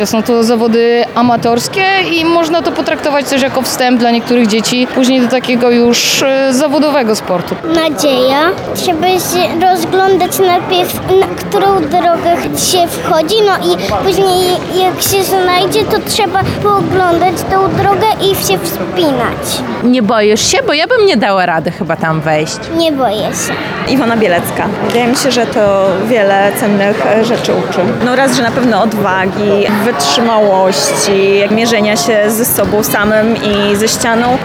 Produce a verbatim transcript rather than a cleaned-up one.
Są to zawody amatorskie i można to potraktować też jako wstęp dla niektórych dzieci później do takiego już e, zawodowego sportu. Nadzieja. Trzeba się rozglądać najpierw, na którą drogę się wchodzi, no i później jak się znajdzie, to trzeba pooglądać tą drogę i się wspinać. Nie boisz się? Bo ja bym nie dała rady chyba tam wejść. Nie boję się. Iwona Bielecka. Wydaje mi się, że to wiele cennych rzeczy uczy. No raz, że na pewno odwagi, wytrzymałości, mierzenia się ze sobą samym i ze ścianą.